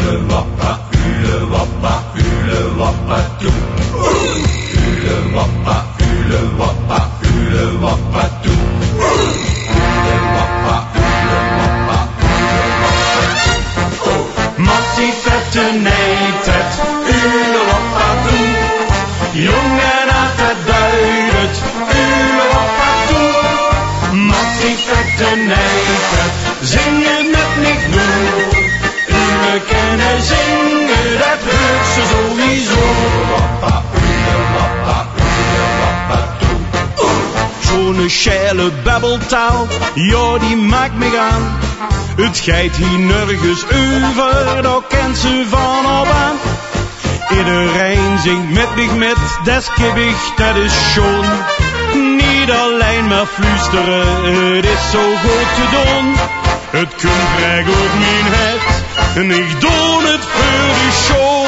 wappa, ule wappa, ule wappa toe. Ule wappa, ule wappa, ule wappa toe. Ule wappa, ule wappa, ule wappa toe. Mattie vette neet het, ule wappa toe. Jongen had het duidelijk, ule wappa toe. Mattie vette neet het, zing het met niet doen. We kunnen zingen, dat hoort ze sowieso. Wappa, wappa, wappa, toe. Zo'n schelle babbeltaal, ja die maakt me gaan. Het geit hier nergens over, daar kent ze van op aan. Iedereen zingt met mich met, das gewicht, dat is schoon. Niet alleen maar fluisteren, het is zo goed te doen. Het kunt vrij goed mijn hart. En ik doe het voor de show.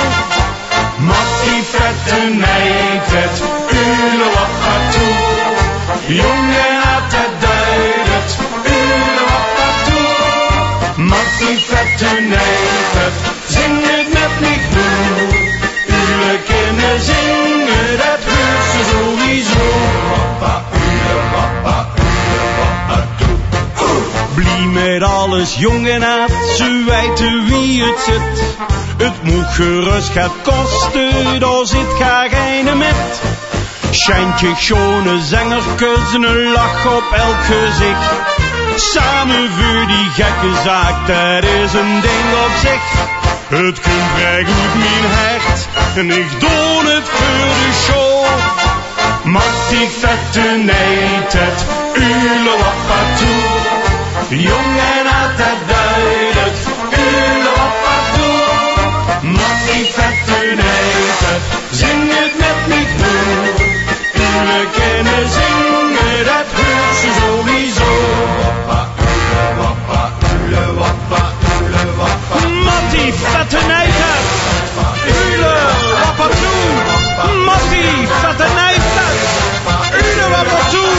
Mattie vette neet het, ule wappa toe. Jongen had het duidelijk, ule wappa toe. Mattie vette neet het, zing het met mij doen. Ule kunnen zingen, dat hoort ze sowieso. Wappa, ule wappa, ule wappa toe. Blie met alles jong en oud, ze weten wie het zit. Het moet gerust gaat kosten, daar zit geen met. Schijntje schone zangerkes en een lach op elk gezicht. Samen voor die gekke zaak, dat is een ding op zich. Het kunt vrij goed mijn hart, en ik doe het voor de show. Mattie vette neet het, ule wappa toe. Jongen had het duidelijk, ule wappa toe. Mattie vette neet het, zing het met mij doen. Ule kunnen zingen, dat hoort ze sowieso. Wappa, ule wappa, ule wappa. Mattie vette neet het, ule wappa toe. Mattie vette neet het, ule wappa toe.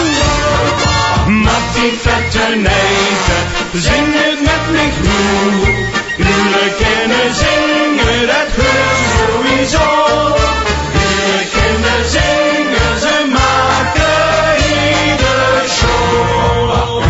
Mattie vette neet het, zing het met mij goed. Jullie kunnen zingen, dat hoort ze sowieso. Jullie kunnen zingen, ze maken iedere show.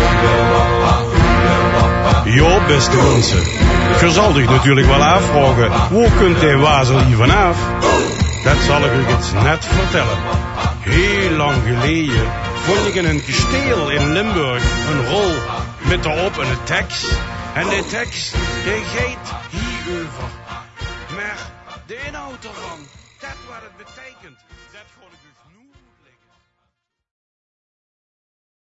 Jo, beste mensen, je zal zich natuurlijk wel afvragen, hoe kunt hij wazel hier vanaf? Dat zal ik u eens net vertellen. Heel lang geleden vond ik in een kasteel in Limburg een rol met daarop een tekst. En die tekst, die gaat hierover. Maar de inhoud ervan, dat wat het betekent, dat ga ik u nu...